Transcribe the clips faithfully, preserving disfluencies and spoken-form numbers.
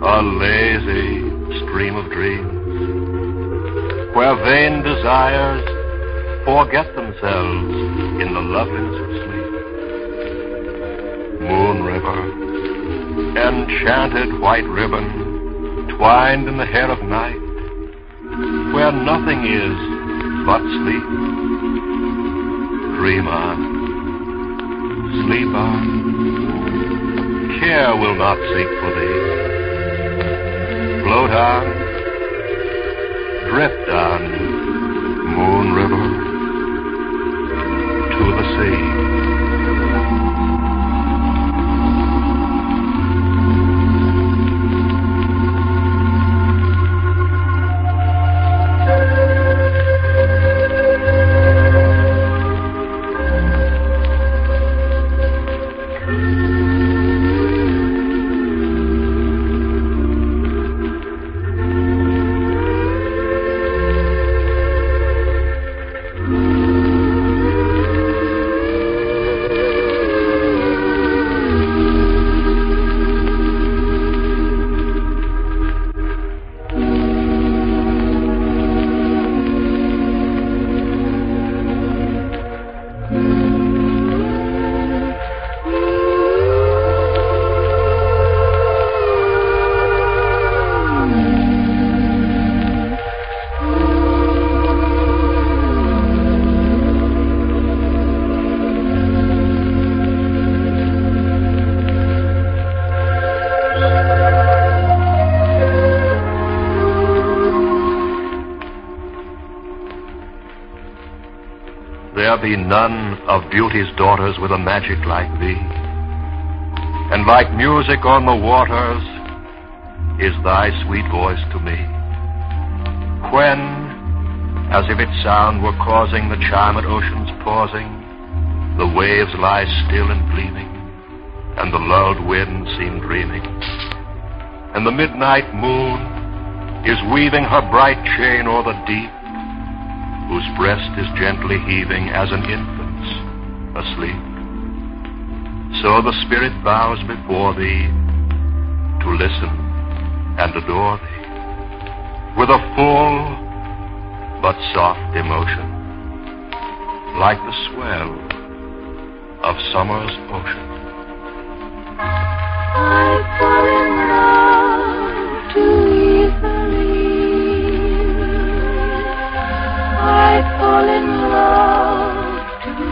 a lazy stream of dreams, where vain desires forget themselves in the loveliness of sleep. Moon river, enchanted white ribbon, twined in the hair of night, where nothing is but sleep. Dream on, sleep on, care will not seek for thee. Float on, drift on, moon river, to the sea. There be none of beauty's daughters with a magic like thee, and like music on the waters is thy sweet voice to me. When, as if its sound were causing the chime at ocean's pausing, the waves lie still and gleaming, and the lulled wind seem dreaming, and the midnight moon is weaving her bright chain o'er the deep, whose breast is gently heaving as an infant's asleep. So the spirit bows before thee to listen and adore thee with a full but soft emotion, like the swell of summer's ocean. I fall in love too easily. I fall in love too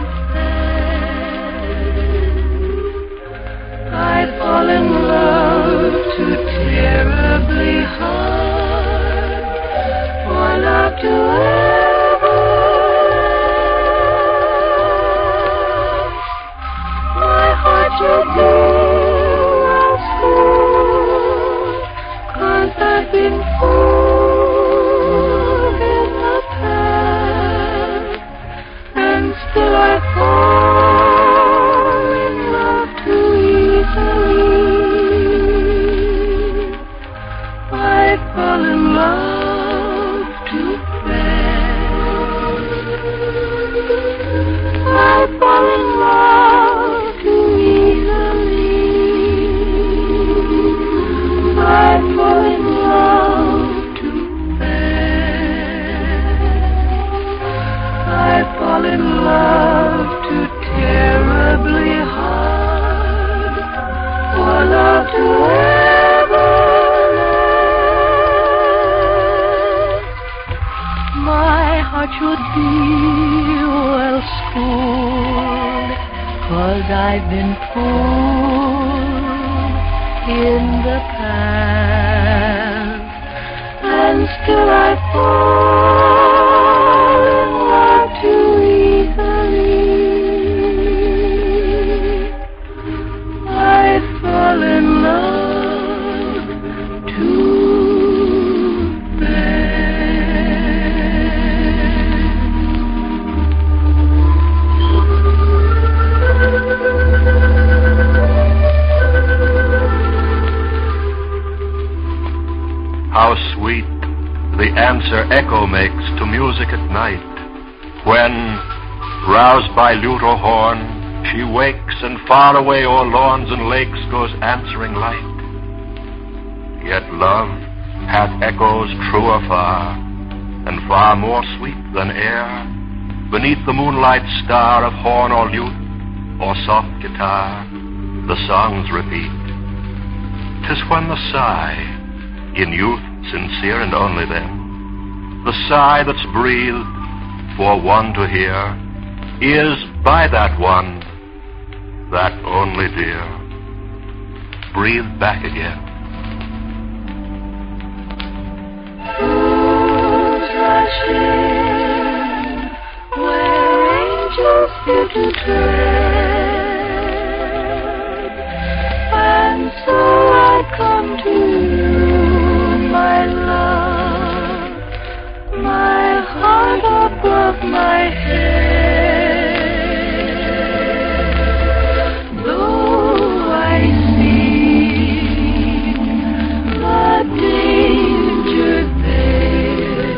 fast. I fall in love too terribly hard for love to ever last. My heart should be a school, 'cause I've been fooled. Still I fall in love too easily. I fall in love too fast. I fall in love too easily. I fall in love too fast. I fall in love too terribly hard for love to ever last. My heart should be well schooled, 'cause I've been fooled in the past, and still I fall in love too easily. I fall in love too fast. How sweet the answer echo makes to music at night, when, roused by lute or horn, she wakes and far away o'er lawns and lakes goes answering light. Yet love hath echoes truer far, and far more sweet than air, beneath the moonlight star of horn or lute, or soft guitar, the songs repeat. 'Tis when the sigh, in youth sincere and only then, the sigh that's breathed for one to hear, is by that one, that only dear, breathed back again. Who's rushing where angels fear to tread? And so I come to you, my love, my heart above my head. Though I see the danger there,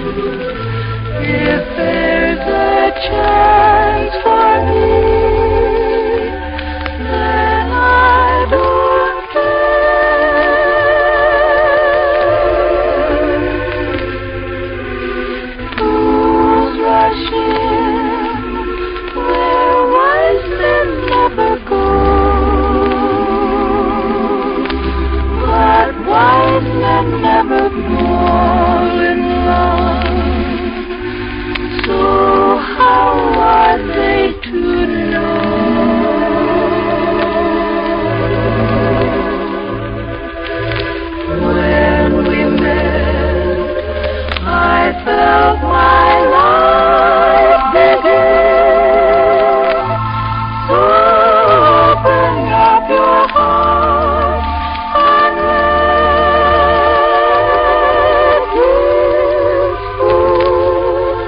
if there's a chance for me, then I don't care. Who's rushing where wise men never go? But wise men never fall in love. So how are they to know? When we met, I felt my life begin. So open up your heart and let this fool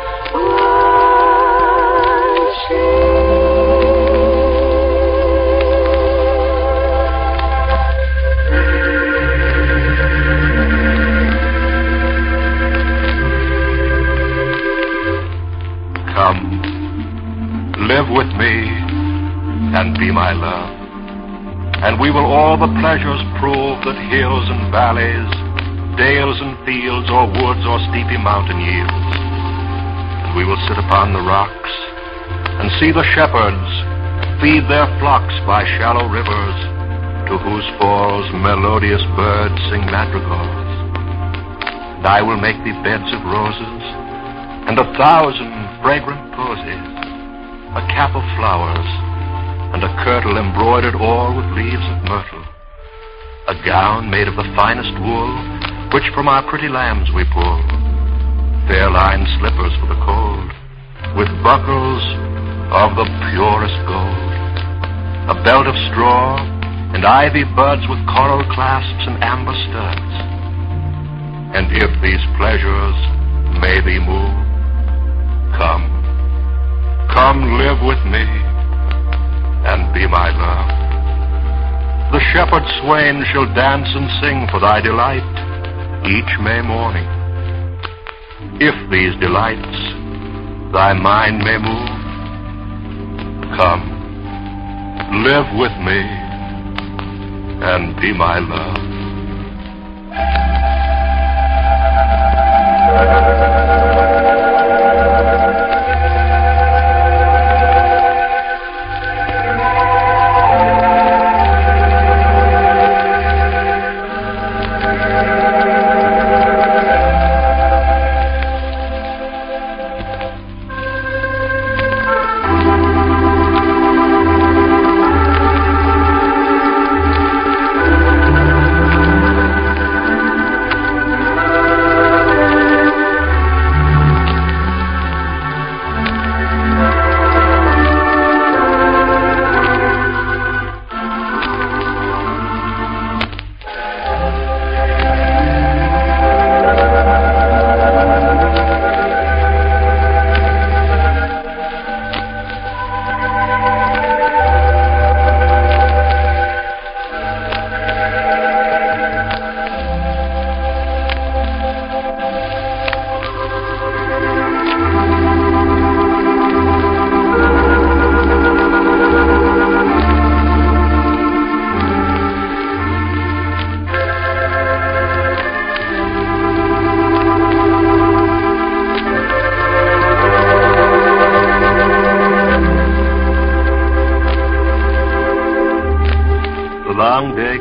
Come, live with me and be my love, and we will all the pleasures prove that hills and valleys, dales and fields, or woods or steepy mountain yields. And we will sit upon the rocks and see the shepherds feed their flocks by shallow rivers, to whose falls melodious birds sing madrigals. And I will make thee beds of roses, and a thousand fragrant posies, a cap of flowers, and a kirtle embroidered all with leaves of myrtle, a gown made of the finest wool, which from our pretty lambs we pull, fair-lined slippers for the cold, with buckles of the purest gold, a belt of straw, and ivy buds with coral clasps and amber studs. And if these pleasures may thee move, come, come live with me and be my love. The shepherd swain shall dance and sing for thy delight each May morning. If these delights thy mind may move, come, live with me and be my love.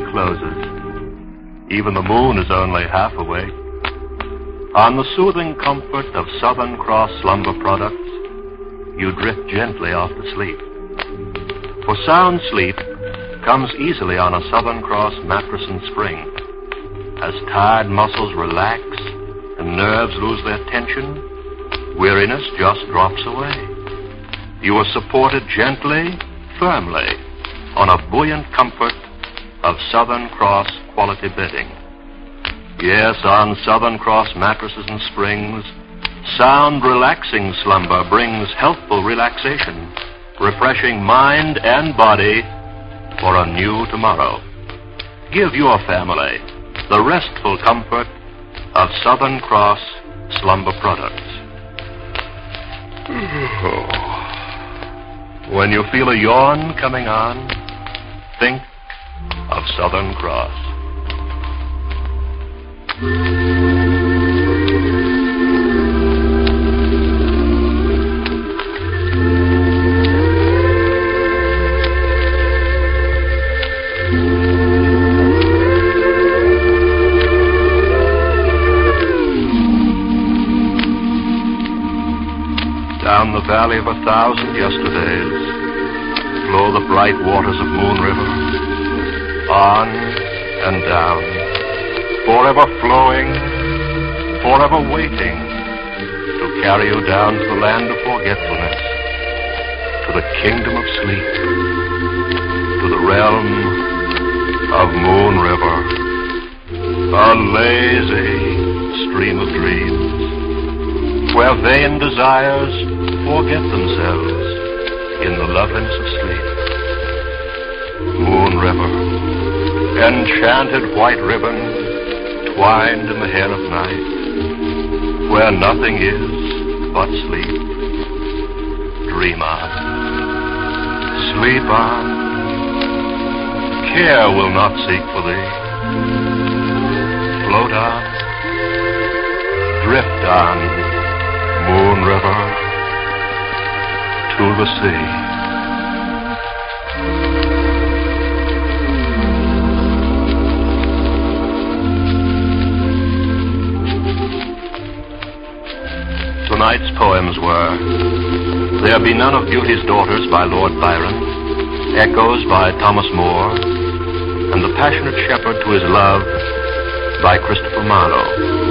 closes. Even the moon is only half awake. On the soothing comfort of Southern Cross slumber products, you drift gently off to sleep. For sound sleep comes easily on a Southern Cross mattress and spring. As tired muscles relax and nerves lose their tension, weariness just drops away. You are supported gently, firmly, on a buoyant comfort of Southern Cross quality bedding. Yes, on Southern Cross mattresses and springs, sound, relaxing slumber brings healthful relaxation, refreshing mind and body for a new tomorrow. Give your family the restful comfort of Southern Cross slumber products. When you feel a yawn coming on, think of Southern Cross. Down the valley of a thousand yesterdays flow the bright waters of Moon River, on and down, forever flowing, forever waiting to carry you down to the land of forgetfulness, to the kingdom of sleep, to the realm of Moon River, a lazy stream of dreams, where vain desires forget themselves in the loveliness of sleep. Moon River, enchanted white ribbon twined in the hair of night, where nothing is but sleep. Dream on, sleep on, care will not seek for thee. Float on, drift on, Moon River, to the sea. Tonight's poems were There Be None of Beauty's Daughters by Lord Byron, Echoes by Thomas Moore, and The Passionate Shepherd to His Love by Christopher Marlowe.